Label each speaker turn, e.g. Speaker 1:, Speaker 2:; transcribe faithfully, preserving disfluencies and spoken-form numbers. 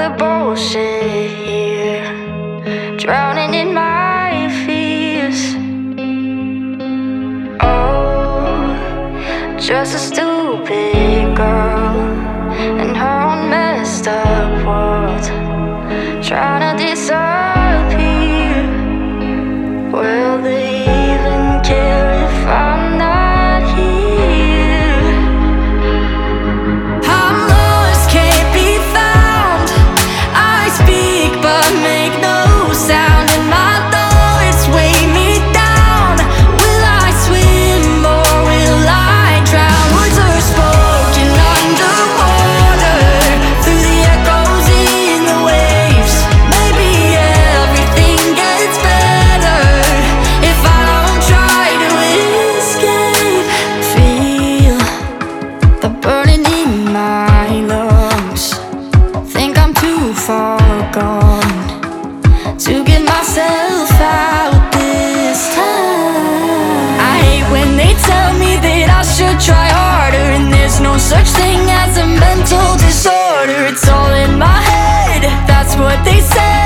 Speaker 1: the bullshit here, drowning in my fears. Oh, just a stupid girl in her own messed up world, trying to disappear. Will they even care if I'm not here? I'm lost, can't be found. I speak but make no sound, and my thoughts weigh me down. Will I swim or will I drown? Words are spoken underwater, through the echoes in the waves. Maybe everything gets better if I don't try to escape. Feel the burning in my lungs. Think I'm too far gone to get myself out this time. I hate when they tell me that I should try harder, and there's no such thing as a mental disorder. It's all in my head, that's what they say.